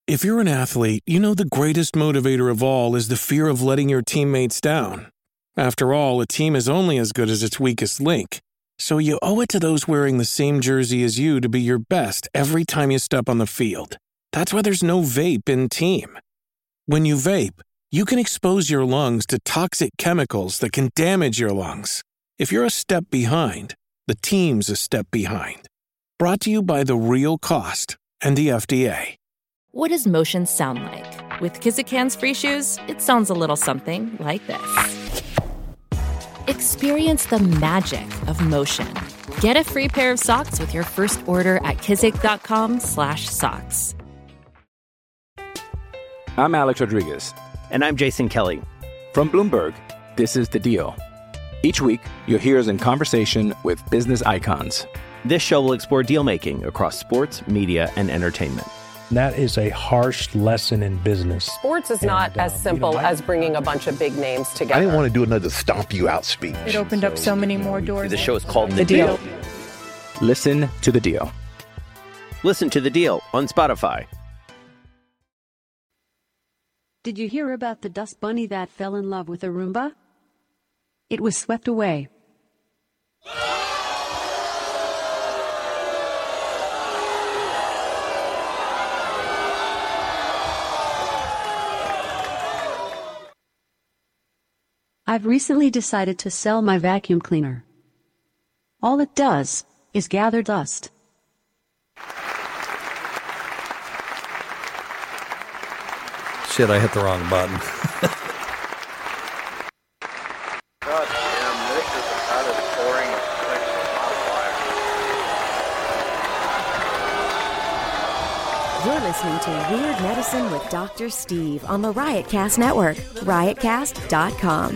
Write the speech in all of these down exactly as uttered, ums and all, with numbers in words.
If you're an athlete, you know the greatest motivator of all is the fear of letting your teammates down. After all, a team is only as good as its weakest link. So you owe it to those wearing the same jersey as you to be your best every time you step on the field. That's why there's no vape in team. When you vape, you can expose your lungs to toxic chemicals that can damage your lungs. If you're a step behind, the team's a step behind. Brought to you by The Real Cost and the F D A. What does motion sound like? With Kizik hands-free shoes, it sounds a little something like this. Experience the magic of motion. Get a free pair of socks with your first order at kizik.com slash socks. I'm Alex Rodriguez. And I'm Jason Kelly. From Bloomberg, this is The Deal. Each week, you'll hear us in conversation with business icons. This show will explore deal-making across sports, media, and entertainment. That is a harsh lesson in business. Sports is not and, as um, simple you know, as bringing a bunch of big names together. I didn't want to do another stomp you out speech. It opened so, up so many more doors. The show is called The, the deal. deal. Listen to The Deal. Listen to The Deal on Spotify. Did you hear about the dust bunny that fell in love with a Roomba? It was swept away. I've recently decided to sell my vacuum cleaner. All it does is gather dust. Shit, I hit the wrong button. God damn, this is about as boring as sexual modifier. You're listening to Weird Medicine with Doctor Steve on the Riotcast Network, riotcast dot com.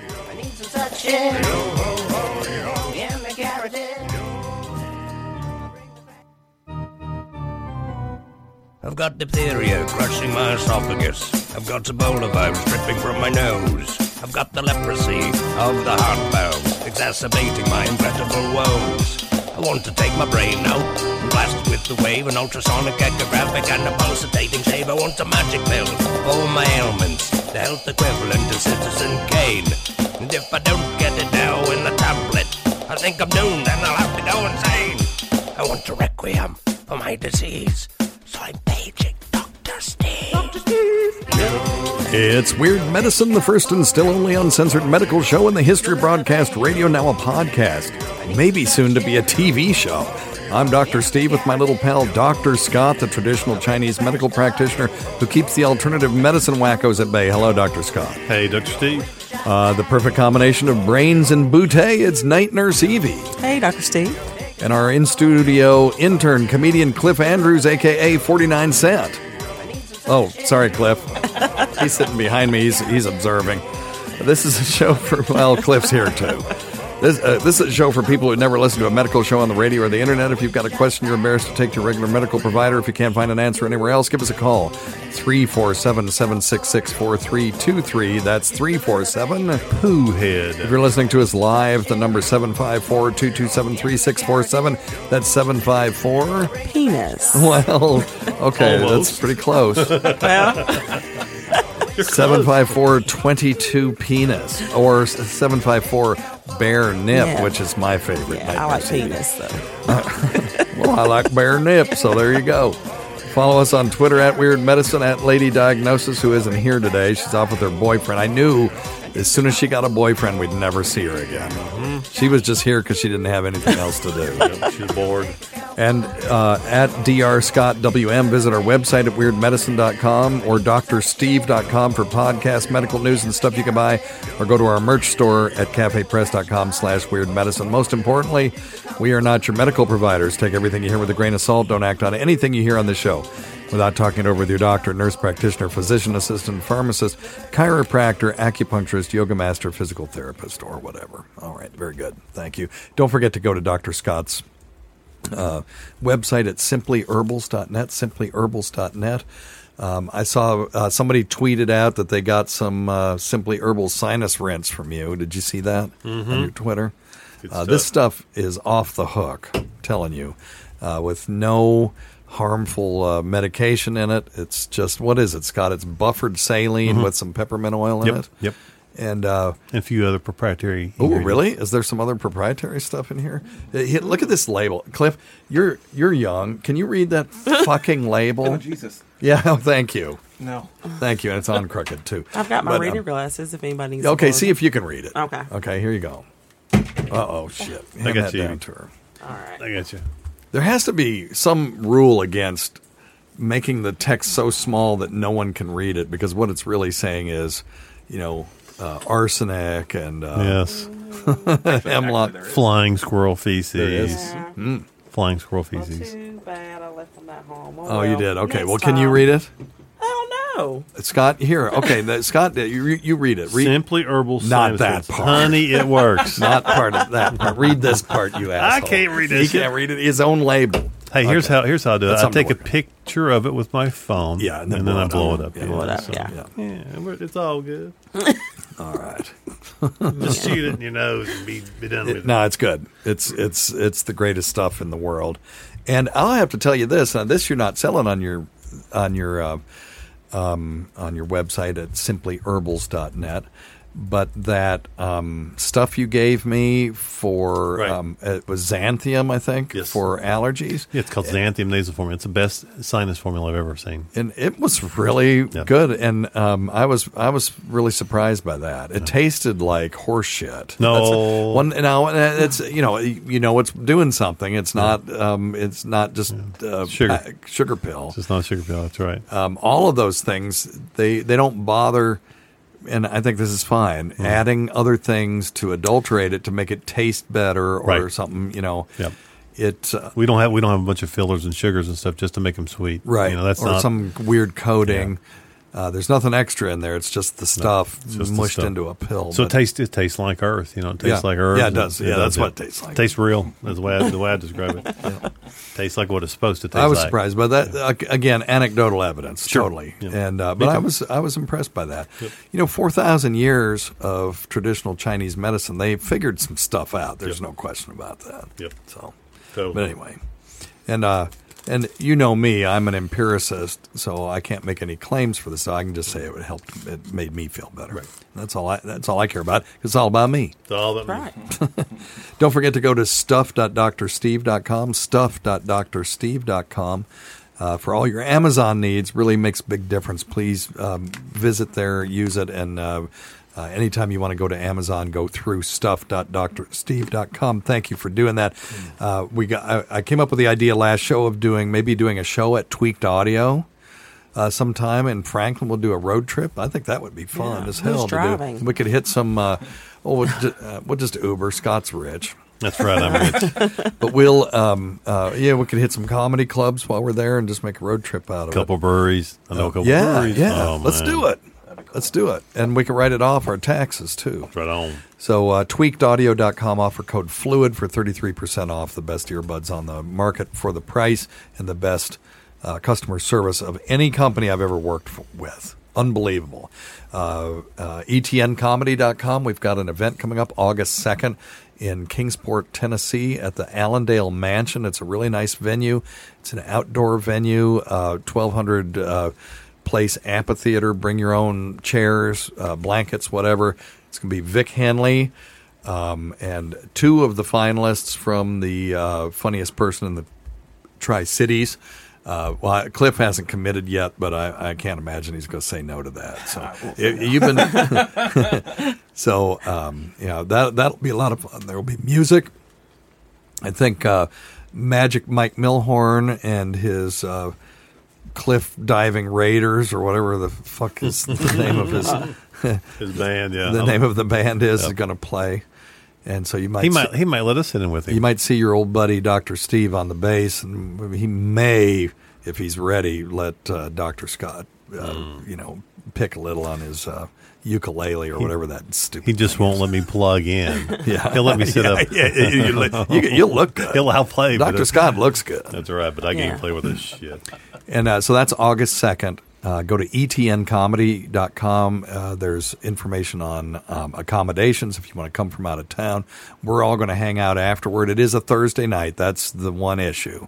I've got diphtheria crushing my esophagus. I've got Ebola virus dripping from my nose. I've got the leprosy of the heart valve, exacerbating my incredible woes. I want to take my brain out and blast it with the wave, an ultrasonic, echographic, and a pulsating shave. I want a magic pill for all my ailments, the health equivalent to Citizen Kane. And if I don't get it now in the tablet, I think I'm doomed and I'll have to go insane. I want a requiem for my disease, so I'm paging Doctor Steve. Doctor Steve. It's Weird Medicine, the first and still only uncensored medical show in the history of broadcast radio, now a podcast. Maybe soon to be a T V show. I'm Doctor Steve with my little pal Doctor Scott, the traditional Chinese medical practitioner who keeps the alternative medicine wackos at bay. Hello, Doctor Scott. Hey, Doctor Steve. Uh, the perfect combination of brains and bootay, it's Night Nurse Evie. Hey, Doctor Steve. And our in-studio intern, comedian Cliff Andrews, a k a. forty-nine cent. Oh, sorry, Cliff. He's sitting behind me. He's, he's observing. This is a show for, well, Cliff's here, too. This, uh, this is a show for people who never listen to a medical show on the radio or the internet. If you've got a question you're embarrassed to take to your regular medical provider, if you can't find an answer anywhere else, give us a call. three four seven, seven six six, four three two three. That's three four seven, Pooh Head. If you're listening to us live, the number seven five four, two two seven, three six four seven. That's seven five four... Penis. Well, okay, almost. That's pretty close. seven five four, two two, penis. Or seven five four, bare nip, yeah. Which is my favorite. Yeah, I like penis, though. Well, I like bare nip, so there you go. Follow us on Twitter at Weird Medicine, at Lady Diagnosis, who isn't here today. She's off with her boyfriend. I knew as soon as she got a boyfriend, we'd never see her again. Mm-hmm. She was just here because she didn't have anything else to do. Yep, she's bored. And uh, at Doctor Scott W M, visit our website at weird medicine dot com or dr steve dot com for podcasts, medical news, and stuff you can buy. Or go to our merch store at cafe press dot com slash weird medicine. Most importantly, we are not your medical providers. Take everything you hear with a grain of salt. Don't act on anything you hear on the show without talking it over with your doctor, nurse practitioner, physician assistant, pharmacist, chiropractor, acupuncturist, yoga master, physical therapist, or whatever. All right, very good. Thank you. Don't forget to go to Doctor Scott's uh, website at simply herbals dot net, simply herbals dot net. Um, I saw uh, somebody tweeted out that they got some uh, Simply Herbal sinus rinse from you. Did you see that mm-hmm. on your Twitter? Uh, stuff. This stuff is off the hook, I'm telling you, uh, with no harmful uh, medication in it. It's just, what is it, Scott? It's buffered saline mm-hmm. with some peppermint oil in yep, it. Yep. And, uh, and a few other proprietary. Oh, really? Is there some other proprietary stuff in here? Look at this label, Cliff. You're you're young. Can you read that fucking label? Oh, Jesus. Yeah. Oh, thank you. No. Thank you. And it's on crooked too. I've got my but, reading um, glasses. If anybody needs. Okay. To see if you can read it. Okay. Okay. Here you go. Uh oh, shit. I Hand got that you. down to her. All right. I got you. There has to be some rule against making the text so small that no one can read it, because what it's really saying is, you know, uh, arsenic and uh, yes, hemlock, flying squirrel feces, Yeah. Mm. flying squirrel feces. Well, too bad I left them at home. Oh, Oh, well. you did. Okay. Next Well, can you time. read it, Oh no. Scott? Here. Okay, that, Scott, you you read it. Read, Simply Herbal. Not Sinus that Oils. part. honey. It works. Not part of that part. Read this part, you asshole. I can't read He this. can't read it. His own label. Hey, here's Okay. how here's how I do it. That's I something take to a work on. picture of it with my phone. Yeah, and then and then blow I it blow up. it up. Yeah, you blow know, it up, so, yeah. yeah, we're- it's all good. All right. Just shoot it in your nose and be, be done with It, it. no, it's good. It's it's it's the greatest stuff in the world. And I'll have to tell you this. Now, this you're not selling on your on your uh, um, on your website at simply herbals dot net, but that um, stuff you gave me for Right. um, it was xanthium, I think, Yes. for allergies. Yeah, it's called Xanthium nasal formula. It's the best sinus formula I've ever seen. And it was really Yeah. good, and um, I was I was really surprised by that. It tasted like horse shit. No. That's one. Now it's you know you know it's doing something. It's not um, it's not just uh, Sugar. pa- sugar pill. It's just not a sugar pill. That's right. Um, all of those things they they don't bother. And I think this is fine. Mm-hmm. Adding other things to adulterate it to make it taste better or Right. something, you know. Yep. It uh, We don't have we don't have a bunch of fillers and sugars and stuff just to make them sweet. right, You know, that's or not some weird coating. Uh, there's nothing extra in there. It's just the stuff it's just the mushed stuff. into a pill. So but- it tastes it tastes like earth. You know, it tastes Yeah. like earth. Yeah, it does. Yeah, that's yeah. what it tastes like. Tastes real. That's the way I, the way I describe it. Tastes like what it's supposed to taste I was like. surprised by that. Uh, again, anecdotal evidence, Sure. totally. Yeah. And uh, Me but I too. was I was impressed by that. Yep. You know, four thousand years of traditional Chinese medicine, they figured some stuff out. There's Yep. no question about that. Yep. So, Totally. but anyway, and uh, and you know me, I'm an empiricist, so I can't make any claims for this. So I can just say it would help. It made me feel better. Right. That's all. I, that's all I care about. It's all about me. It's all that Right. Don't forget to go to stuff dot dr steve dot com, stuff dot dr steve dot com. Uh, for all your Amazon needs, really makes a big difference. Please um, visit there, use it, and uh, uh, anytime you want to go to Amazon, go through stuff dot dr steve dot com. Thank you for doing that. Uh, we got. I, I came up with the idea last show of doing maybe doing a show at Tweaked Audio. Uh, sometime in Franklin, we'll do a road trip. I think that would be fun Yeah. as Who's hell. To driving? do. We could hit some. Uh, oh, we'll just, uh, we'll just Uber. Scott's rich. That's right. I'm rich. But we'll, um, uh, yeah, we could hit some comedy clubs while we're there and just make a road trip out of couple it. breweries. I know a couple yeah, breweries. yeah. Oh, Let's man. do it. Let's do it. And we can write it off our taxes, too. Right on. So uh, tweaked audio dot com, offer code FLUID for thirty-three percent off, the best earbuds on the market for the price and the best uh, customer service of any company I've ever worked f- with. Unbelievable. Uh, uh, E T N comedy dot com, we've got an event coming up August second in Kingsport, Tennessee at the Allendale Mansion. It's a really nice venue. It's an outdoor venue, uh, twelve hundred uh, place amphitheater. Bring your own chairs, uh, blankets, whatever. It's going to be Vic Henley um, and two of the finalists from the uh, funniest person in the Tri-Cities. Uh, well, Cliff hasn't committed yet, but I, I can't imagine he's going to say no to that. So you- you've been so um, yeah, that that'll be a lot of fun. There will be music. I think uh, Magic Mike Milhorn and his uh, Cliff Diving Raiders or whatever the fuck is the name of his His band. Yeah. the I'll- name of the band is Yep. is going to play. And so you might He see- might he might let us sit in with him. you might see your old buddy Doctor Steve on the bass, and he may, if he's ready, let uh, Doctor Scott, uh, Mm. you know, pick a little on his uh, ukulele or whatever that stupid. He just thing won't is. let me plug in. Yeah, He'll let me sit yeah, up. Yeah, you, you, you, you'll look good. He'll outplay. but Doctor it- Scott looks good. That's all right, but I Yeah. can't play with this shit. And uh, so that's August second. Uh, go to E T N comedy dot com. Uh, there's information on um, accommodations if you want to come from out of town. We're all going to hang out afterward. It is a Thursday night. That's the one issue.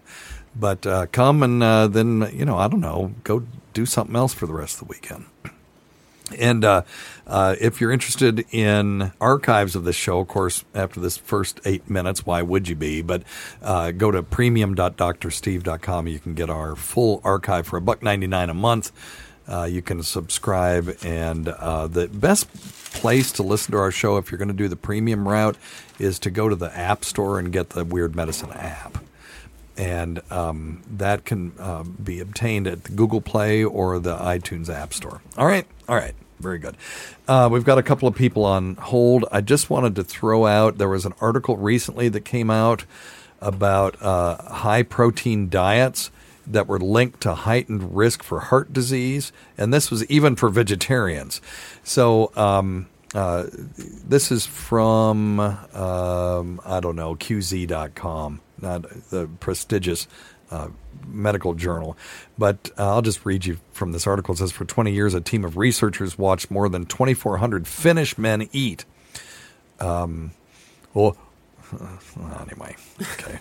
But uh, come and uh, then, you know, I don't know, go do something else for the rest of the weekend. And uh, uh, if you're interested in archives of this show, of course, after this first eight minutes, why would you be? But uh, go to premium dot dr steve dot com. You can get our full archive for a buck ninety-nine a month. Uh, you can subscribe, and uh, the best place to listen to our show if you're going to do the premium route is to go to the App Store and get the Weird Medicine app. And um, that can uh, be obtained at the Google Play or the iTunes App Store. All right. All right. Very good. Uh, we've got a couple of people on hold. I just wanted to throw out, there was an article recently that came out about uh, high-protein diets that were linked to heightened risk for heart disease. And this was even for vegetarians. So um, uh, this is from, um, I don't know, Q Z dot com. Not the prestigious uh, medical journal. But uh, I'll just read you from this article. It says, for twenty years, a team of researchers watched more than twenty-four hundred Finnish men eat. Um, well, uh, anyway, okay.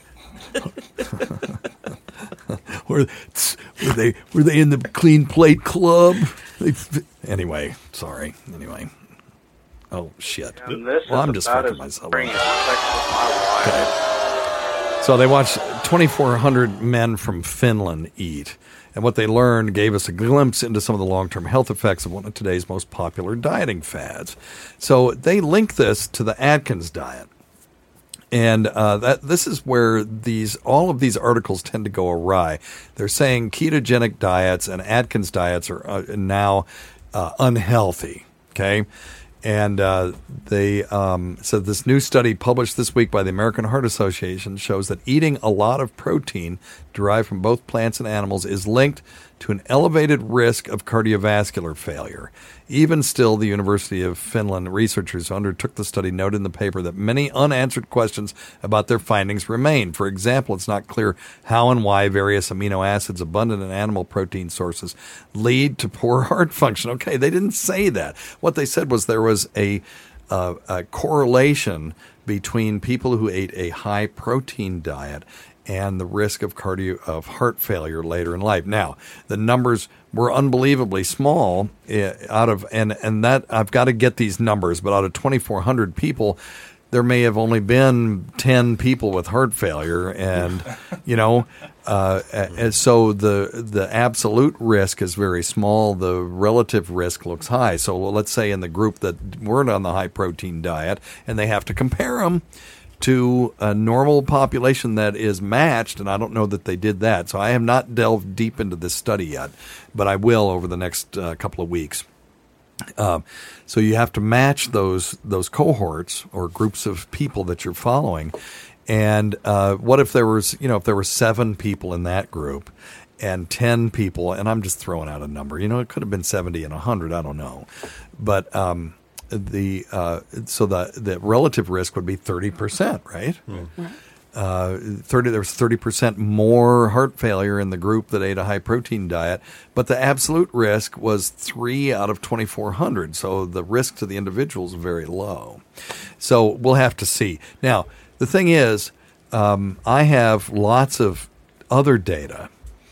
were, were they were they in the Clean Plate Club? They, anyway, sorry. Anyway. Oh, shit. Well, I'm just fucking myself up. Okay. So they watched twenty-four hundred men from Finland eat, and what they learned gave us a glimpse into some of the long-term health effects of one of today's most popular dieting fads. So they link this to the Atkins diet, and uh, that this is where these all of these articles tend to go awry. They're saying ketogenic diets and Atkins diets are uh, now uh, unhealthy. Okay. And uh, they um, said this new study published this week by the American Heart Association shows that eating a lot of protein derived from both plants and animals is linked to an elevated risk of cardiovascular failure. Even still, the University of Finland researchers who undertook the study noted in the paper that many unanswered questions about their findings remain. For example, it's not clear how and why various amino acids abundant in animal protein sources lead to poor heart function. Okay, they didn't say that. What they said was there was a, uh, a correlation between people who ate a high protein diet and the risk of cardio of heart failure later in life. Now, the numbers were unbelievably small. Uh, out of and and that I've got to get these numbers, but out of twenty-four hundred people, there may have only been ten people with heart failure, and you know, uh, and so the the absolute risk is very small. The relative risk looks high. So well, let's say in the group that weren't on the high protein diet, and they have to compare them to a normal population that is matched, and I don't know that they did that. So I have not delved deep into this study yet, but I will over the next uh, couple of weeks. Uh, so you have to match those those cohorts or groups of people that you're following. And uh, what if there was, you know, if there were seven people in that group and ten people, and I'm just throwing out a number, you know, it could have been seventy and one hundred, I don't know. But um The uh, so the the relative risk would be thirty percent, right? Mm. Uh, thirty there was thirty percent more heart failure in the group that ate a high protein diet, but the absolute risk was three out of twenty-four hundred. So the risk to the individual is very low. So we'll have to see. Now the thing is, um, I have lots of other data.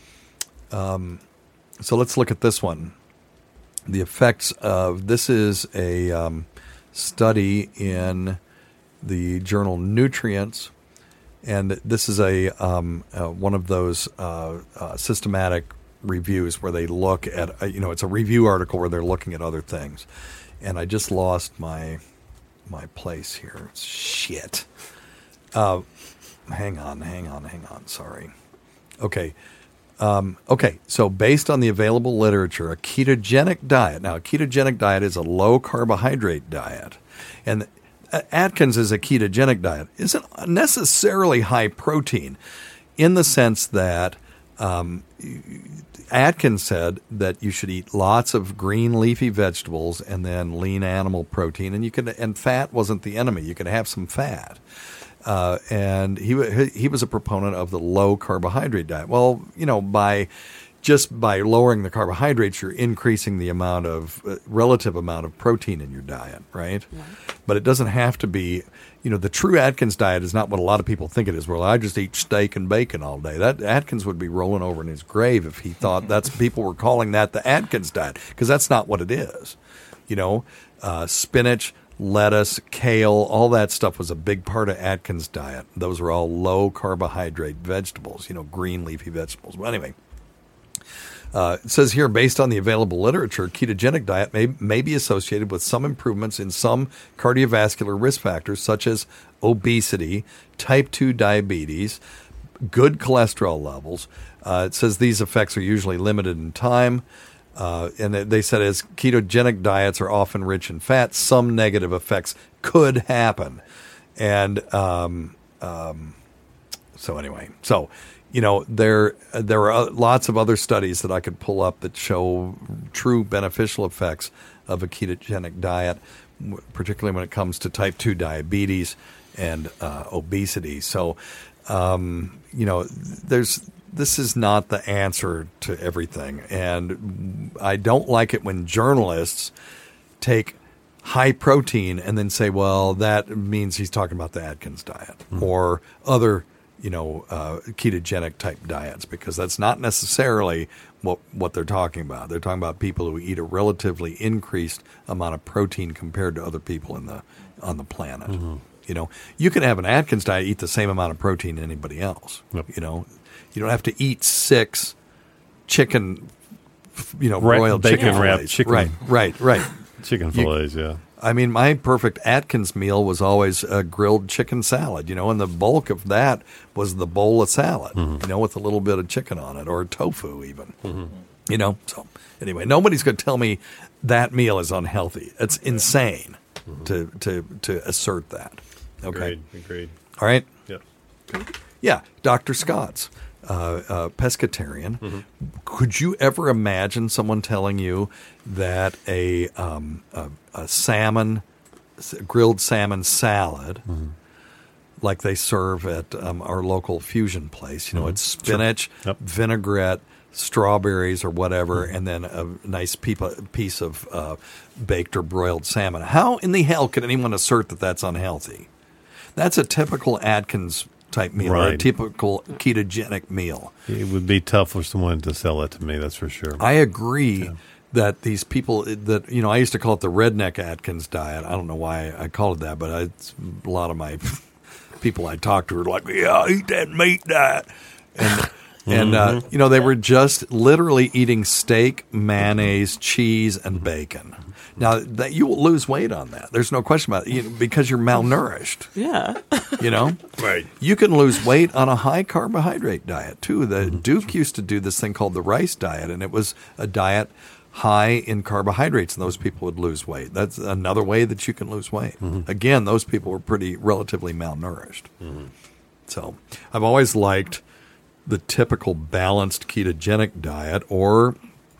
Um, so let's look at this one. The effects of this is a um, study in the journal Nutrients, and this is a um, uh, one of those uh, uh, systematic reviews where they look at uh, you know it's a review article where they're looking at other things, and I just lost my my place here. Shit. Uh, hang on, hang on, hang on. Sorry. Okay. Um, okay, so based on the available literature, a ketogenic diet. Now, a ketogenic diet is a low-carbohydrate diet. And Atkins is a ketogenic diet. Isn't necessarily high protein in the sense that um, Atkins said that you should eat lots of green leafy vegetables and then lean animal protein. And you could, and fat wasn't the enemy. You could have some fat. Uh, and he he was a proponent of the low carbohydrate diet. Well, you know, by just by lowering the carbohydrates, you're increasing the amount of uh, relative amount of protein in your diet, right? right? But it doesn't have to be, you know, the true Atkins diet is not what a lot of people think it is. Well, I just eat steak and bacon all day. That Atkins would be rolling over in his grave if he thought that's people were calling that the Atkins diet, because that's not what it is. You know, uh, spinach, lettuce, kale, all that stuff was a big part of Atkins' diet. Those are all low carbohydrate vegetables, you know, green leafy vegetables. Well, anyway. Uh, it says here, based on the available literature, ketogenic diet may, may be associated with some improvements in some cardiovascular risk factors, such as obesity, type two diabetes, good cholesterol levels. Uh, it says these effects are usually limited in time. Uh, and they said as ketogenic diets are often rich in fat, some negative effects could happen. And um, um, so anyway, so... You know, there there are lots of other studies that I could pull up that show true beneficial effects of a ketogenic diet, particularly when it comes to type two diabetes and uh, obesity. So, um, you know, there's this is not the answer to everything. And I don't like it when journalists take high protein and then say, well, that means he's talking about the Atkins diet mm-hmm. or other you know, uh, ketogenic type diets, because that's not necessarily what what they're talking about. They're talking about people who eat a relatively increased amount of protein compared to other people in the on the planet. Mm-hmm. You know, you can have an Atkins diet, eat the same amount of protein as anybody else. Yep. You know, you don't have to eat six chicken, you know, right, broiled bacon chicken wrapped fillets. chicken, right, right, right. Chicken fillets, you, yeah. I mean, my perfect Atkins meal was always a grilled chicken salad, you know, and the bulk of that was the bowl of salad, mm-hmm. you know, with a little bit of chicken on it, or tofu even, mm-hmm. you know. So anyway, nobody's going to tell me that meal is unhealthy. It's insane mm-hmm. to, to, to assert that. Okay. Agreed. Agreed. All right. Yep. Yeah. Doctor Scott's. Uh, uh, pescatarian. Mm-hmm. Could you ever imagine someone telling you that a um, a, a salmon, grilled salmon salad, mm-hmm. like they serve at um, our local fusion place, you know, mm-hmm. it's spinach, sure. yep. vinaigrette, strawberries or whatever, mm-hmm. and then a nice piece of uh, baked or broiled salmon. How in the hell could anyone assert that that's unhealthy? That's a typical Atkins type meal, right. or a typical ketogenic meal. It would be tough for someone to sell it to me, that's for sure. I agree yeah. that these people that, you know, I used to call it the redneck Atkins diet. I don't know why I call it that, but I, it's, a lot of my people I talk to are like, yeah, eat that meat diet. And, and uh, you know, they were just literally eating steak, mayonnaise, cheese, and bacon. Now, that you will lose weight on that. There's no question about it, you know, because you're malnourished. Yeah. You know? Right. You can lose weight on a high carbohydrate diet, too. The Duke used to do this thing called the rice diet, and it was a diet high in carbohydrates, and those people would lose weight. That's another way that you can lose weight. Mm-hmm. Again, those people were pretty relatively malnourished. Mm-hmm. So I've always liked the typical balanced ketogenic diet, or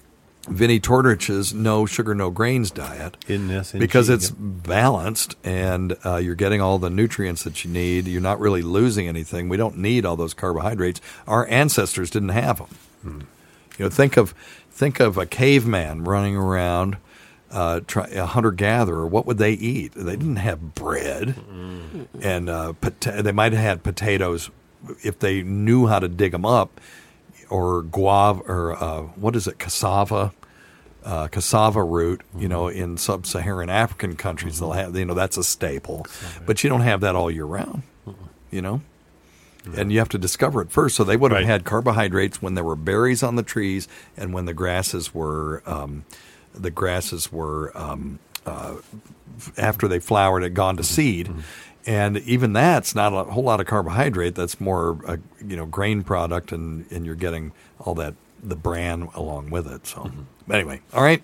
Vinnie Tortorich's no sugar, no grains diet, in S N G, because it's yep. balanced and uh, you're getting all the nutrients that you need. You're not really losing anything. We don't need all those carbohydrates. Our ancestors didn't have them. Hmm. You know, think of think of a caveman running around, uh, try, a hunter-gatherer. What would they eat? They didn't have bread, mm. and uh, pota- they might have had potatoes if they knew how to dig them up, or guava, or uh, what is it, cassava. Uh, cassava root, you know, in sub-Saharan African countries, mm-hmm. they'll have, you know, that's a staple. Cassava. But you don't have that all year round, mm-hmm. you know? Mm-hmm. And you have to discover it first. So they would have right. had carbohydrates when there were berries on the trees and when the grasses were, um, the grasses were, um, uh, after they flowered, had gone to seed. Mm-hmm. And even that's not a whole lot of carbohydrate. That's more, a, you know, grain product, and, and you're getting all that, the bran along with it. So mm-hmm. anyway, all right.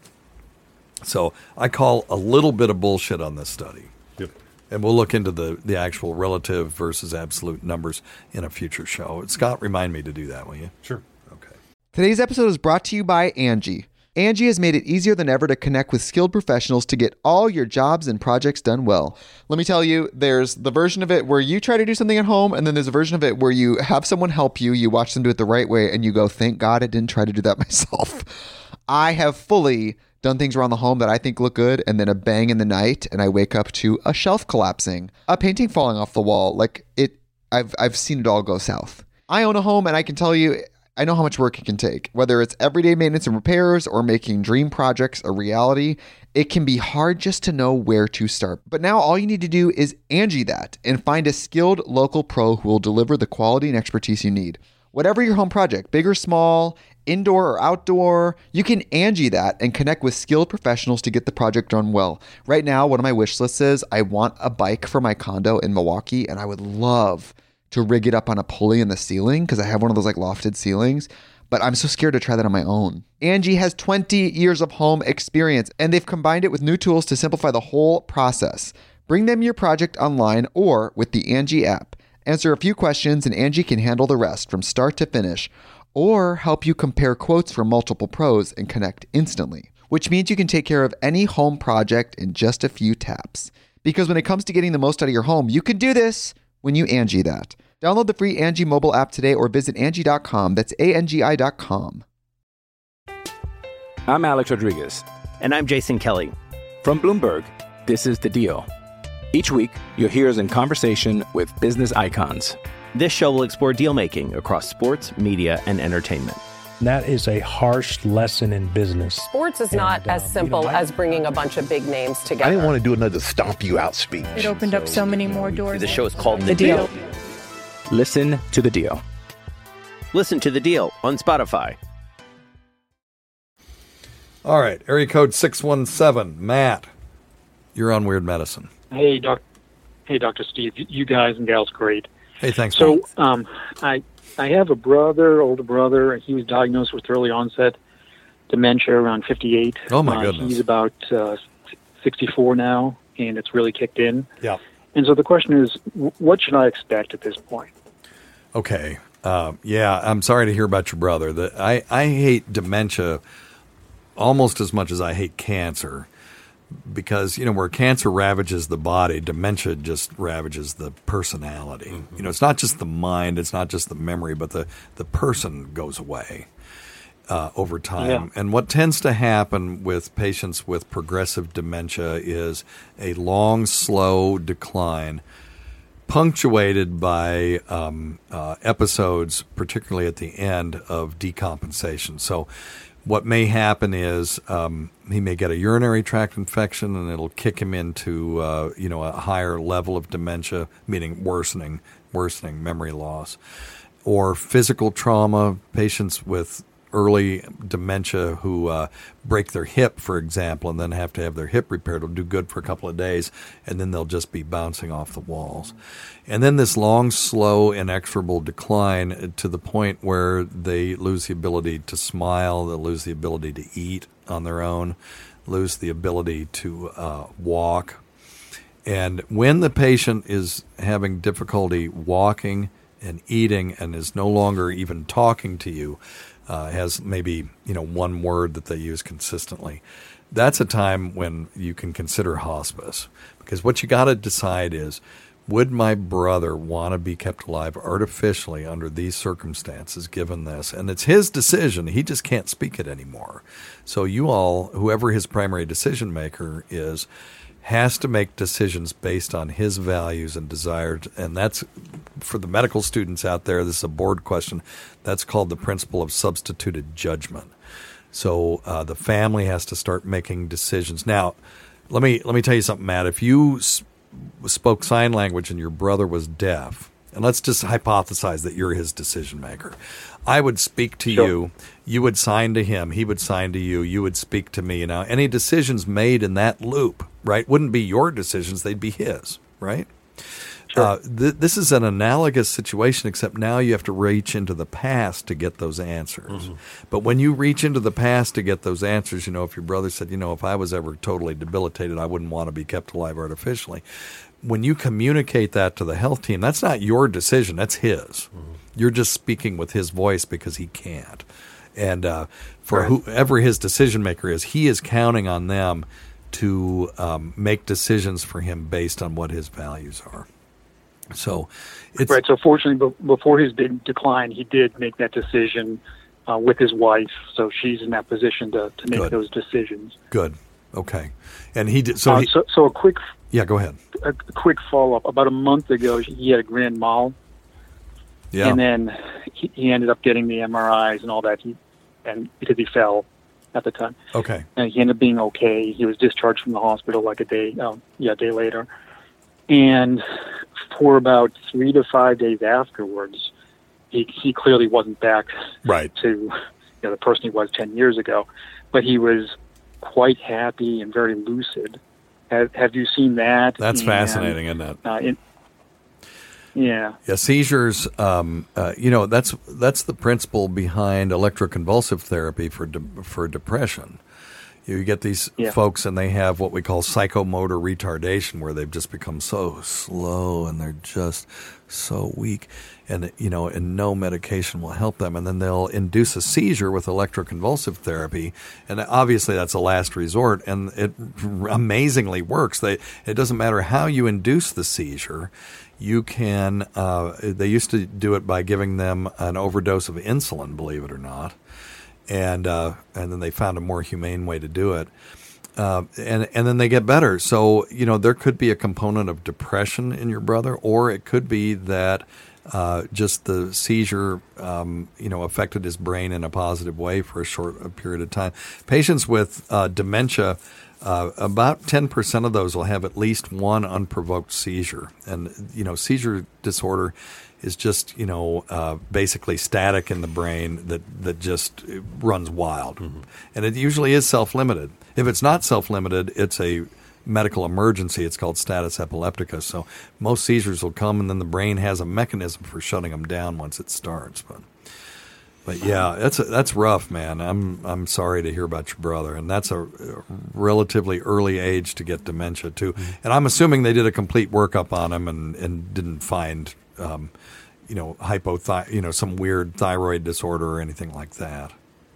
So I call a little bit of bullshit on this study. Yep. And we'll look into the, the actual relative versus absolute numbers in a future show. Scott, remind me to do that, will you? Sure. Okay. Today's episode is brought to you by Angie. Angie has made it easier than ever to connect with skilled professionals to get all your jobs and projects done well. Let me tell you, there's the version of it where you try to do something at home, and then there's a version of it where you have someone help you, you watch them do it the right way, and you go, thank God I didn't try to do that myself. I have fully done things around the home that I think look good, and then a bang in the night, and I wake up to a shelf collapsing, a painting falling off the wall. Like, it, I've I've seen it all go south. I own a home, and I can tell you, I know how much work it can take. Whether it's everyday maintenance and repairs or making dream projects a reality, it can be hard just to know where to start. But now all you need to do is Angie that and find a skilled local pro who will deliver the quality and expertise you need. Whatever your home project, big or small, indoor or outdoor, you can Angie that and connect with skilled professionals to get the project done well. Right now, one of my wish lists is I want a bike for my condo in Milwaukee, and I would love to rig it up on a pulley in the ceiling because I have one of those like lofted ceilings, but I'm so scared to try that on my own. Angie has twenty years of home experience, and they've combined it with new tools to simplify the whole process. Bring them your project online or with the Angie app. Answer a few questions and Angie can handle the rest from start to finish, or help you compare quotes from multiple pros and connect instantly, which means you can take care of any home project in just a few taps. Because when it comes to getting the most out of your home, you can do this when you Angie that. Download the free Angie mobile app today or visit Angie dot com. That's A N G I dot com. I'm Alex Rodriguez. And I'm Jason Kelly. From Bloomberg, this is The Deal. Each week, you'll hear us in conversation with business icons. This show will explore deal-making across sports, media, and entertainment. That is a harsh lesson in business. Sports is not and, as um, simple you know, I, as bringing a bunch of big names together. I didn't want to do another stomp you out speech. It opened up so many more doors. The show is called The, The deal. Deal. Listen to The Deal. Listen to The Deal on Spotify. All right, area code six one seven. Matt, you're on Weird Medicine. Hey, doc. Hey, Doctor Steve. You guys and gals, great. Hey, thanks. So, Matt. um, I I have a brother, older brother, and he was diagnosed with early onset dementia around fifty-eight. Oh my uh, goodness. He's about uh, sixty-four now, and it's really kicked in. Yeah. And so the question is, w- what should I expect at this point? Okay. Uh, yeah, I'm sorry to hear about your brother. The, I, I hate dementia almost as much as I hate cancer because, you know, where cancer ravages the body, dementia just ravages the personality. Mm-hmm. You know, it's not just the mind, it's not just the memory, but the, the person goes away uh, over time. Yeah. And what tends to happen with patients with progressive dementia is a long, slow decline punctuated by um, uh, episodes, particularly at the end, of decompensation. So what may happen is um, he may get a urinary tract infection, and it'll kick him into uh, you know a higher level of dementia, meaning worsening, worsening memory loss, or physical trauma. Patients with early dementia who uh, break their hip, for example, and then have to have their hip repaired will do good for a couple of days, and then they'll just be bouncing off the walls. And then this long, slow, inexorable decline to the point where they lose the ability to smile, they lose the ability to eat on their own, lose the ability to uh, walk. And when the patient is having difficulty walking and eating and is no longer even talking to you, Uh, has maybe, you know, one word that they use consistently, that's a time when you can consider hospice. Because what you got to decide is, would my brother want to be kept alive artificially under these circumstances, given this? And it's his decision. He just can't speak it anymore. So you all, whoever his primary decision maker is, has to make decisions based on his values and desires. And that's, for the medical students out there, this is a board question. That's called the principle of substituted judgment. So uh, the family has to start making decisions. Now, let me let me tell you something, Matt. If you sp- spoke sign language and your brother was deaf, and let's just hypothesize that you're his decision maker, I would speak to Sure. you, you would sign to him, he would sign to you, you would speak to me. Now, any decisions made in that loop, right, wouldn't be your decisions, they'd be his, right? Sure. Uh, th- this is an analogous situation, except now you have to reach into the past to get those answers. Mm-hmm. But when you reach into the past to get those answers, you know, if your brother said, you know, if I was ever totally debilitated, I wouldn't want to be kept alive artificially. When you communicate that to the health team, that's not your decision, that's his. Mm-hmm. You're just speaking with his voice because he can't. And uh, for Right. whoever his decision maker is, he is counting on them to um, make decisions for him based on what his values are. So, it's right. So fortunately, be- before his big decline, he did make that decision uh, with his wife. So she's in that position to, to make Good. those decisions. good. Okay, and he did. So, Uh, he, so, so a quick, yeah, go ahead. a quick follow up. About a month ago, he had a grand mal, Yeah, and then he, he ended up getting the M R Is and all that. He, and because he fell at the time, okay, and he ended up being okay. He was discharged from the hospital like a day, um, yeah, a day later. And for about three to five days afterwards, he he clearly wasn't back right to you know, the person he was ten years ago, but he was quite happy and very lucid. Have, have you seen that? That's And, fascinating, isn't it? Uh, in, yeah. Yeah, seizures. Um, uh, you know, that's that's the principle behind electroconvulsive therapy for de- for depression. You get these Yeah. folks, and they have what we call psychomotor retardation, where they've just become so slow and they're just so weak, and you know, and no medication will help them. And then they'll induce a seizure with electroconvulsive therapy, and obviously that's a last resort, and it amazingly works. They it doesn't matter how you induce the seizure. You can. Uh, they used to do it by giving them an overdose of insulin, believe it or not. And uh, and then they found a more humane way to do it, uh, and and then they get better. So you know there could be a component of depression in your brother, or it could be that uh, just the seizure um, you know affected his brain in a positive way for a short a period of time. Patients with uh, dementia, uh, about ten percent of those will have at least one unprovoked seizure, and you know seizure disorder is just, you know, uh, basically static in the brain that, that just runs wild. Mm-hmm. And it usually is self-limited. If it's not self-limited, it's a medical emergency. It's called status epilepticus. So most seizures will come, and then the brain has a mechanism for shutting them down once it starts. But, but yeah, that's a, that's rough, man. I'm I'm sorry to hear about your brother, and that's a, a relatively early age to get dementia too. Mm-hmm. And I'm assuming they did a complete workup on him and, and didn't find Um, you know, hypothy- you know, some weird thyroid disorder or anything like that.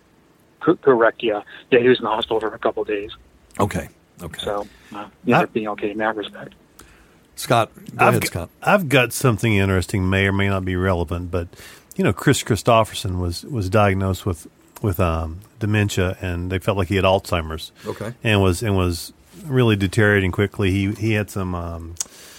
Correct, yeah. Yeah, he was in the hospital for a couple of days. Okay, okay. So uh, he ended up being okay in that respect. Scott, go I've ahead, got, Scott. I've got something interesting, may or may not be relevant, but, you know, Chris Christopherson was, was diagnosed with, with um, dementia, and they felt like he had Alzheimer's. Okay. And was and was really deteriorating quickly. He he had some... Um,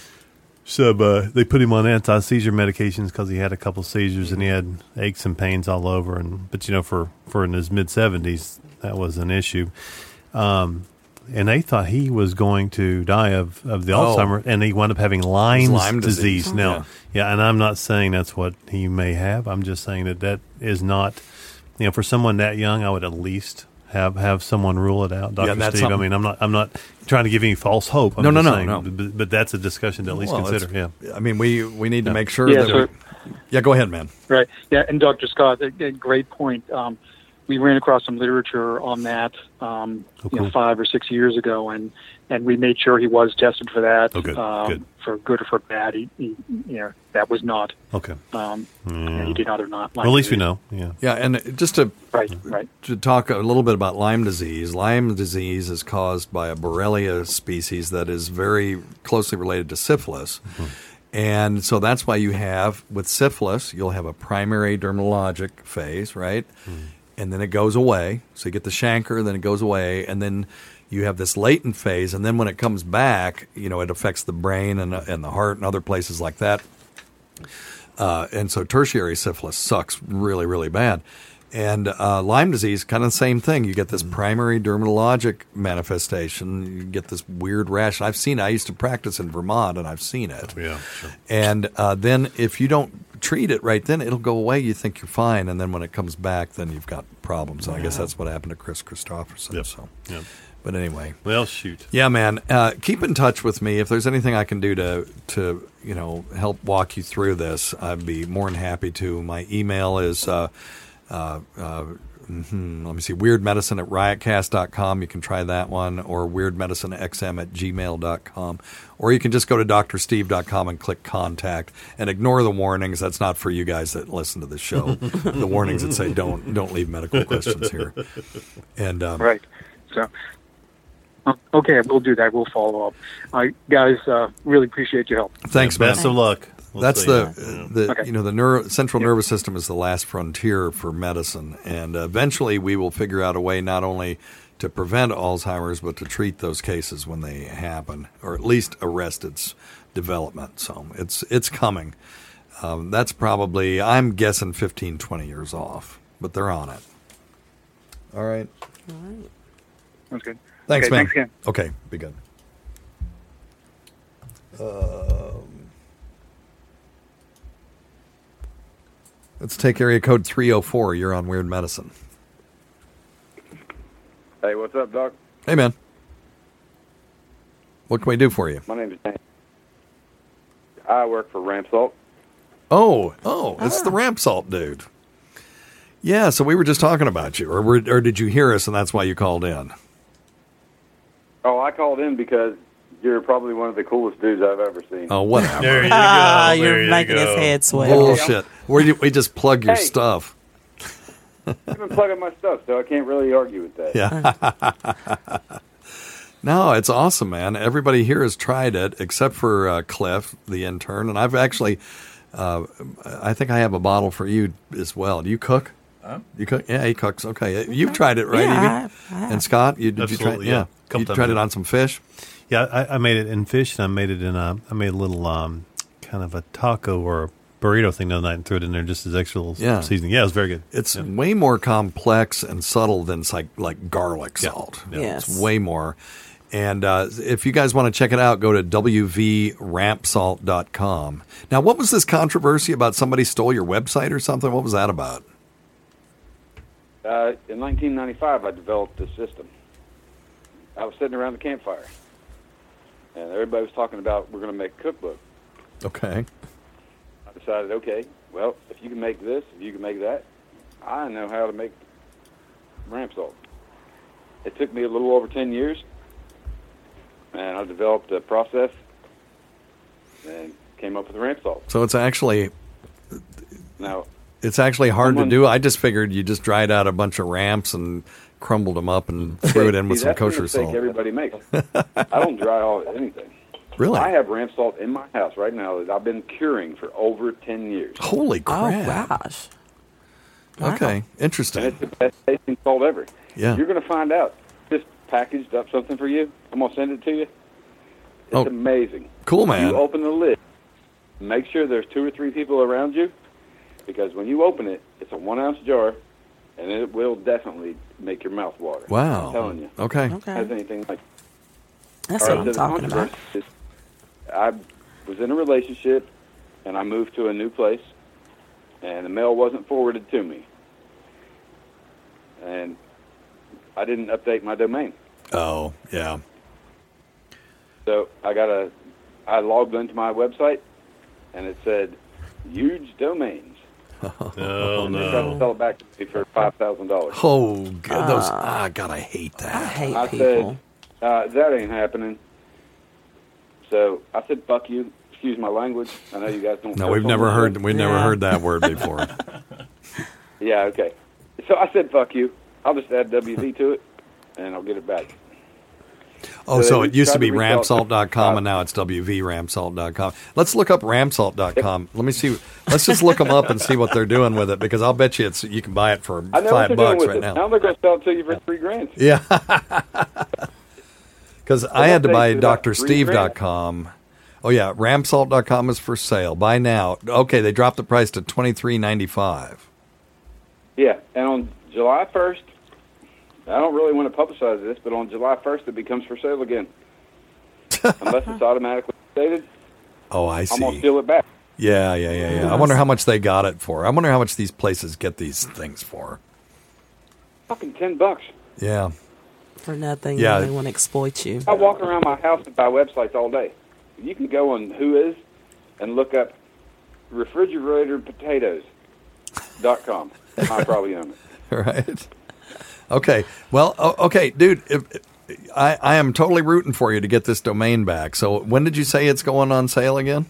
So uh, they put him on anti-seizure medications because he had a couple seizures and he had aches and pains all over. And but you know, for, for in his mid seventies, that was an issue. Um, and they thought he was going to die of, of the Oh. Alzheimer's, and he wound up having Lyme's Lyme disease. disease. Now, Yeah. yeah, and I'm not saying that's what he may have. I'm just saying that that is not. You know, for someone that young, I would at least have have someone rule it out, Doctor Yeah, that's Steve. I something- mean, I'm not I'm not trying to give any false hope. I'm No, no, just no, saying, no. But, but that's a discussion to at least Well, consider. it's- Yeah. I mean, we we need to Yeah. make sure Yeah, that. so- we, yeah, go ahead, man. Right. Yeah, and Doctor Scott, a, a great point. Um, we ran across some literature on that um, Oh, you cool. know, five or six years ago, and, and we made sure he was tested for that. Oh, good, um, good. For good or for bad, he, he, you know, that was not. Okay. Um, Yeah. and he did not or not. Well, at least we know. Yeah. Yeah, and just to Right, right. to talk a little bit about Lyme disease. Lyme disease is caused by a Borrelia species that is very closely related to syphilis. Mm-hmm. And so that's why you have, with syphilis, you'll have a primary dermatologic phase, right? Mm. And then it goes away. So you get the chancre, then it goes away, and then you have this latent phase. And then when it comes back, you know, it affects the brain and, and the heart and other places like that. Uh, and so tertiary syphilis sucks really, really bad. And uh, Lyme disease, kind of the same thing. You get this primary dermatologic manifestation. You get this weird rash. I've seen it. I used to practice in Vermont, and I've seen it. Yeah. Sure. And uh, then if you don't treat it right, then it'll go away. You think you're fine. And then when it comes back, then you've got problems. And I guess that's what happened to Chris Christopherson. Yep. So. Yep. But anyway. Well, shoot. Yeah, man. Uh, keep in touch with me. If there's anything I can do to, to you know, help walk you through this, I'd be more than happy to. My email is uh, uh, uh, Mm-hmm. Let me see. Weird Medicine at riotcast dot com. You can try that one. Or weirdmedicineXM at gmail dot com. Or you can just go to D R steve dot com and click contact and ignore the warnings. That's not for you guys that listen to the show. The warnings that say don't don't leave medical questions here. And um, Right. So, uh, okay, we'll do that. We'll follow up. Uh, guys, uh, really appreciate your help. Thanks, yeah, man. Best of luck. We'll That's see. the, Yeah. the Okay. you know, the neuro, central nervous system is the last frontier for medicine. And uh, eventually we will figure out a way not only to prevent Alzheimer's, but to treat those cases when they happen, or at least arrest its development. So it's it's coming. Um, that's probably, I'm guessing fifteen, twenty years off, but they're on it. All right. All right. That's good. Thanks, okay, man. Thanks again. Okay, be good. Um, let's take area code three oh four. You're on Weird Medicine. Hey, what's up, Doc? Hey, man. What can we do for you? My name is James. I work for Ramp Salt. Oh, oh, it's the Ramp Salt dude. Yeah, so we were just talking about you, or were, or did you hear us and that's why you called in? Oh, I called in because you're probably one of the coolest dudes I've ever seen. Oh, whatever. There you go. Ah, There you're you making go. his head swell. Bullshit. We we just plug your Hey. stuff. You've been plugging my stuff, so I can't really argue with that. Yeah. No, it's awesome, man. Everybody here has tried it except for uh, Cliff, the intern, and I've actually, uh, I think I have a bottle for you as well. Do you cook? Huh? You cook? Yeah, he cooks. Okay, you've tried it, right, Yeah, Evie? I have, I have. And Scott, you did Absolutely, you try? yeah. Couple you times, tried it yeah. on some fish. Yeah, I, I made it in fish, and I made it in a. I made a little um, kind of a taco or a burrito thing the other night, and threw it in there just as extra little Yeah. seasoning. Yeah, it was very good. It's yeah. way more complex and subtle than like like garlic salt. Yeah. Yes. It's way more. And uh, if you guys want to check it out, go to w v ramp salt dot com. Now, what was this controversy about somebody stole your website or something? What was that about? Uh, in nineteen ninety-five, I developed this system. I was sitting around the campfire, and everybody was talking about we're going to make a cookbook. Okay. I decided, okay, well, if you can make this, if you can make that, I know how to make Ramp Salt. It took me a little over ten years, and I developed a process and came up with Ramp Salt. So it's actually Now, it's actually hard someone- to do. I just figured you just dried out a bunch of ramps and crumbled them up and threw it in with see, some that's the kosher mistake salt. everybody makes. I don't dry all anything. Really? I have Ramp Salt in my house right now that I've been curing for over ten years. Holy crap. Oh, gosh. Wow. Okay, interesting. And it's the best tasting salt ever. Yeah. You're going to find out. Just packaged up something for you. I'm going to send it to you. It's Oh, amazing. cool, man. You open the lid. Make sure there's two or three people around you, because when you open it, it's a one-ounce jar, and it will definitely make your mouth water. Wow. I'm telling you. Okay. Okay. Has anything like That's All what right, I'm so the talking about. controversy is, I was in a relationship, and I moved to a new place, and the mail wasn't forwarded to me. And I didn't update my domain. Oh, yeah. So I got a, I logged into my website, and it said, huge domains. Oh, and they tried to no. sell it back to me for five thousand dollars. Oh, God, those, ah, God, I hate I that. hate I people. said, uh, that ain't happening. So I said, fuck you. Excuse my language. I know you guys don't. No, curse we've on never this heard, show. we've never Yeah. heard that word before. Yeah, okay. So I said, fuck you. I'll just add W V to it, and I'll get it back. Oh, So so they it used to tried be to reach ramp out salt dot com to- and now it's w v ramp salt dot com. Let's look up ramp salt dot com. Let me see. Let's just look them up and see what they're doing with it, because I'll bet you it's you can buy it for I know five what they're bucks doing right with it. now. Now they're going to sell it to you for three grand. Yeah. Because I had to that buy takes about D R three steve grand. dot com. Oh, yeah. ramp salt dot com is for sale. Buy now. Okay, they dropped the price to twenty-three ninety-five. Yeah, and on July first, I don't really want to publicize this, but on July first, it becomes for sale again. Unless it's automatically stated, Oh, I I'm going to see. steal it back. Yeah, yeah, yeah, yeah. I wonder how much they got it for. I wonder how much these places get these things for. Fucking ten bucks. Yeah. For nothing. Yeah. They want to exploit you. I walk around my house and buy websites all day. You can go on Whois and look up refrigerator potatoes dot com. I probably own it. Right. Okay. Well, okay, dude, if, I, I am totally rooting for you to get this domain back. So when did you say it's going on sale again?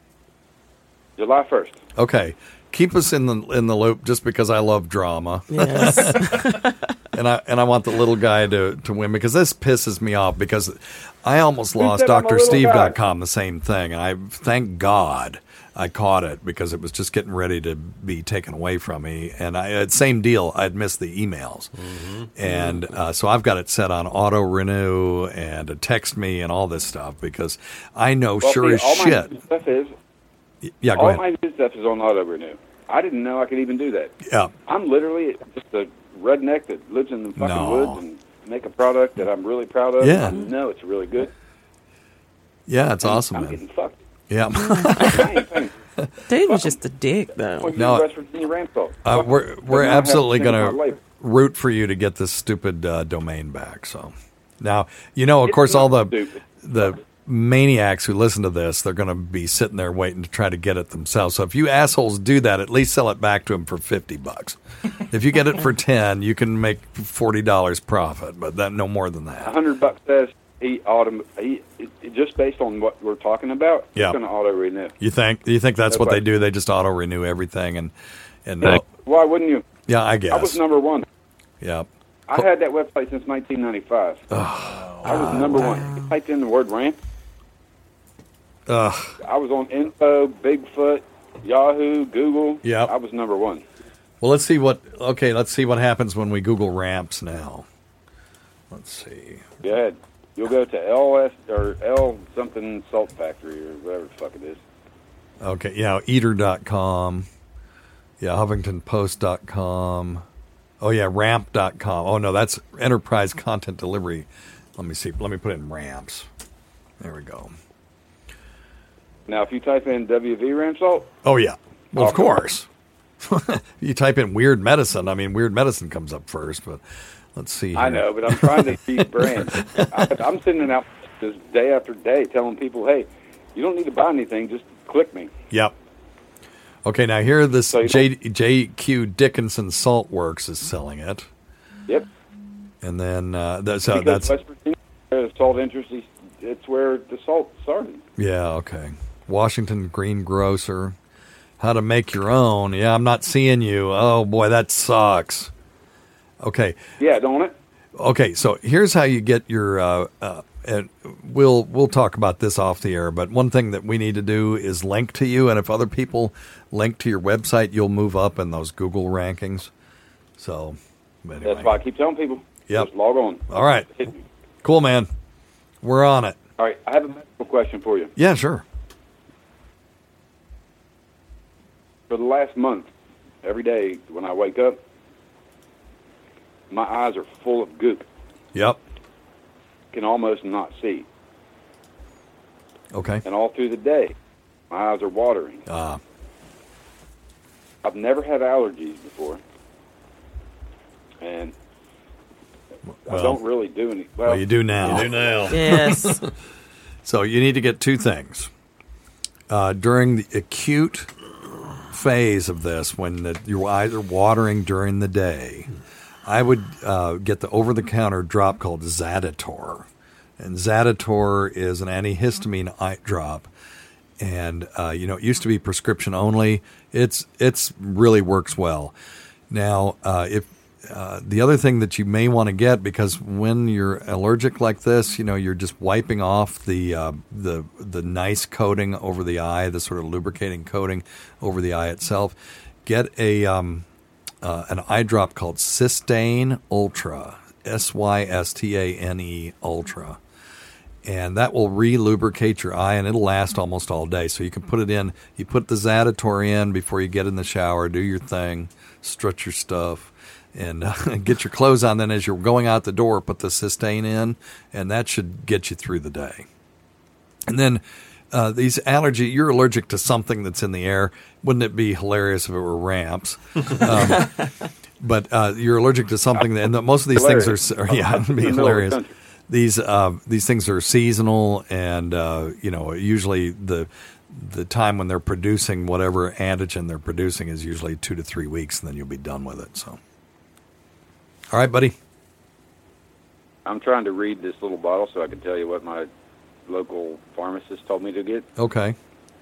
July first. Okay. Keep us in the in the loop just because I love drama. Yes. and I and I want the little guy to, to win because this pisses me off because I almost Who lost said I'm a Dr little Steve dot com guy? the same thing. I thank God I caught it because it was just getting ready to be taken away from me. And I had same deal. I'd missed the emails. Mm-hmm. And uh, so I've got it set on auto renew and to text me and all this stuff because I know Well, sure see, as all my shit. new stuff is Yeah, go all ahead. my new stuff is on auto renew. I didn't know I could even do that. Yeah. I'm literally just a redneck that lives in the fucking No. woods and make a product that I'm really proud of. Yeah. I know it's really good. Yeah, it's And awesome, I'm man. getting fucked. Yeah. I ain't paying. Dude was just a dick, though. Fuck you, No. West Virginia Ramsalt. Uh, Fuck we're you. we're But now I have absolutely to change going my to life. root for you to get this stupid uh, domain back. So now you know, of course, all the stupid. the maniacs who listen to this, they're going to be sitting there waiting to try to get it themselves. So if you assholes do that, at least sell it back to them for fifty bucks. If you get it for ten, you can make forty dollars profit, but that no more than A that. hundred bucks says he autom- he it, it- just based on what we're talking about. Yeah. It's going to auto renew. You think you think that's No what they question. do? They just auto renew everything and and Hey. Why wouldn't you? yeah, I guess. I was number one. yeah. I had that website since nineteen ninety-five. I was number one. You typed in the word ramp. Ugh. I was on Info, Bigfoot, Yahoo, Google. Yep. I was number one. Well, let's see what. Okay, let's see what happens when we Google ramps now. Let's see. Go ahead. You'll go to L S or L something Salt Factory or whatever the fuck it is. Okay, yeah, eater dot com. Yeah, huffington post dot com. Oh, yeah, ramp dot com. Oh, no, that's enterprise content delivery. Let me see. Let me put in ramps. There we go. Now, if you type in W V Ramsalt, Oh, yeah. Well, of Okay. course. You type in weird medicine. I mean, weird medicine comes up first, but let's see. I here. know, but I'm trying to keep brands. I, I'm sending out this day after day telling people, hey, you don't need to buy anything, just click me. Yep. Okay, now here this So you J, JQ Dickinson Salt Works is selling it. Yep. And then uh, that's, uh, Because that's West Virginia, the salt industry, it's where the salt started. yeah, okay. Washington Greengrocer. How to make your own. Yeah, I'm not seeing you. Oh, boy, that sucks. Okay. Yeah, don't it? Okay, so here's how you get your uh, uh, and we'll we'll talk about this off the air, but one thing that we need to do is link to you, and if other people link to your website, you'll move up in those Google rankings. So, anyway. That's why I keep telling people. Yep. Just log on. All right. Hit me. Cool, man. We're on it. All right, I have a medical question for you. Yeah, sure. For the last month, every day when I wake up, my eyes are full of goop. Yep. Can almost not see. Okay. And all through the day, my eyes are watering. Uh, I've never had allergies before. And I Well- don't really do any. Well, well, you do now. You do now. Yes. So you need to get two things. Uh, during the acute phase of this, when the, your eyes are watering during the day, I would uh, get the over-the-counter drop called Zaditor. And Zaditor is an antihistamine eye drop. And, uh, you know, it used to be prescription only. It's it's really works well. Now, uh, if uh, the other thing that you may want to get, because when you're allergic like this, you know, you're just wiping off the uh, the the nice coating over the eye, the sort of lubricating coating over the eye itself. Get a um, uh, an eye drop called Systane Ultra, S Y S T A N E Ultra. And that will re-lubricate your eye, and it'll last almost all day. So you can put it in. You put the Zaditor in before you get in the shower, do your thing, stretch your stuff, and uh, get your clothes on. Then as you're going out the door, put the Systane in, and that should get you through the day. And then uh, these allergy, you're allergic to something that's in the air. Wouldn't it be hilarious if it were ramps? Um, but uh, you're allergic to something, that, and the, most of these Hilarious. things are, yeah, it'd be In the middle of the hilarious. country. These uh, these things are seasonal, and uh, you know, usually the the time when they're producing whatever antigen they're producing is usually two to three weeks, and then you'll be done with it. So, all right, buddy, I'm trying to read this little bottle so I can tell you what my local pharmacist told me to get. Okay.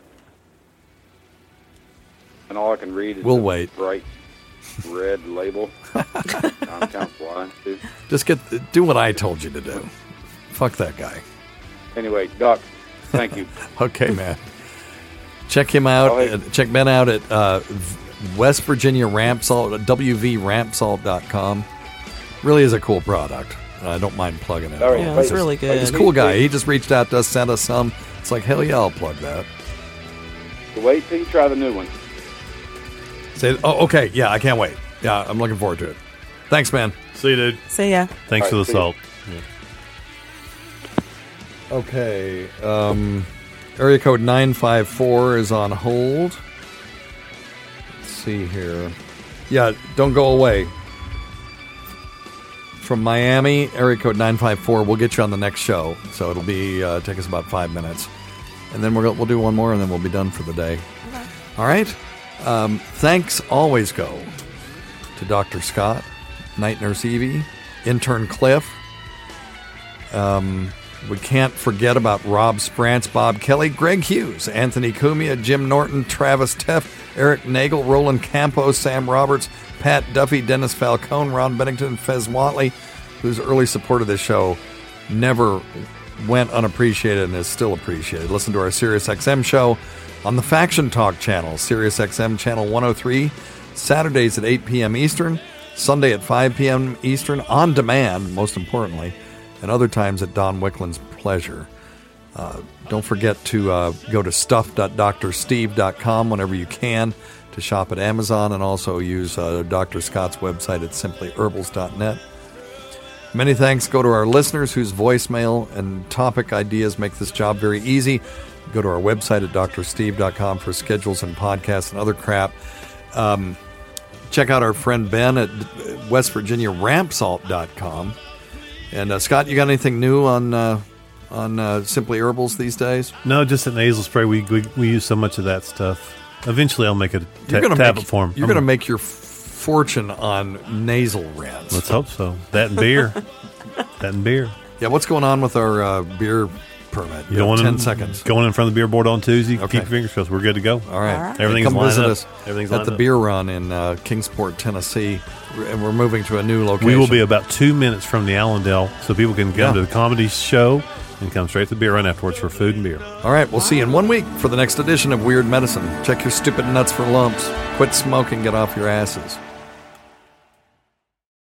And all I can read is We'll the wait. bright red label. I'm kind of blind, too. Just get do what I told you to do. Fuck that guy. Anyway, Doc, thank you. Okay, man. Check him out. Oh, hey. uh, Check Ben out at uh, West Virginia Ramp Salt, W V ramp salt dot com. Really is a cool product. I don't mind plugging it. All right, Yeah, it's really good. He's a cool guy. He just reached out to us, sent us some. It's like, hell yeah, I'll plug that. So wait till you try the new one. Say, oh, okay. Yeah, I can't wait. Yeah, I'm looking forward to it. Thanks, man. See you, dude. See ya. Thanks All for right, the see ya. salt. Yeah. Okay. Um, area code nine five four is on hold. Let's see here. Yeah, don't go away. From Miami, area code nine five four. We'll get you on the next show. So it'll be uh, take us about five minutes. And then we'll, we'll do one more, and then we'll be done for the day. Okay. All right? Um, thanks always go to Doctor Scott, Night Nurse Evie, Intern Cliff. Um, we can't forget about Rob Sprance, Bob Kelly, Greg Hughes, Anthony Cumia, Jim Norton, Travis Teff, Eric Nagel, Roland Campos, Sam Roberts, Pat Duffy, Dennis Falcone, Ron Bennington, Fez Watley, whose early support of this show never went unappreciated and is still appreciated. Listen to our Sirius X M show on the Faction Talk channel, Sirius X M channel one oh three, Saturdays at eight p.m. Eastern, Sunday at five p.m. Eastern, on demand, most importantly, and other times at Don Wickland's pleasure. Uh, don't forget to uh, go to stuff dot dr steve dot com whenever you can to shop at Amazon, and also use uh, Doctor Scott's website at simply herbals dot net. Many thanks go to our listeners whose voicemail and topic ideas make this job very easy. Go to our website at dr steve dot com for schedules and podcasts and other crap. Um, check out our friend Ben at West Virginia ramp salt dot com. And uh, Scott, you got anything new on uh, on uh, Simply Herbals these days? No, just a nasal spray. We, we we use so much of that stuff. Eventually, I'll make a ta- You're gonna tablet make, form. You're going to make your f- fortune on nasal rinse. Let's hope so. That and beer. That and beer. Yeah, what's going on with our uh, beer permit? You Going have ten in, seconds. Going in front of the beer board on Tuesday. Okay. Keep your fingers crossed. We're good to go. All right. All right. Everything's Come lined visit up. us Everything's at lined the up. beer run in uh, Kingsport, Tennessee, and we're moving to a new location. We will be about two minutes from the Allendale, so people can come Yeah. to the comedy show and come straight to the beer run afterwards for food and beer. All right, we'll see you in one week for the next edition of Weird Medicine. Check your stupid nuts for lumps. Quit smoking. Get off your asses.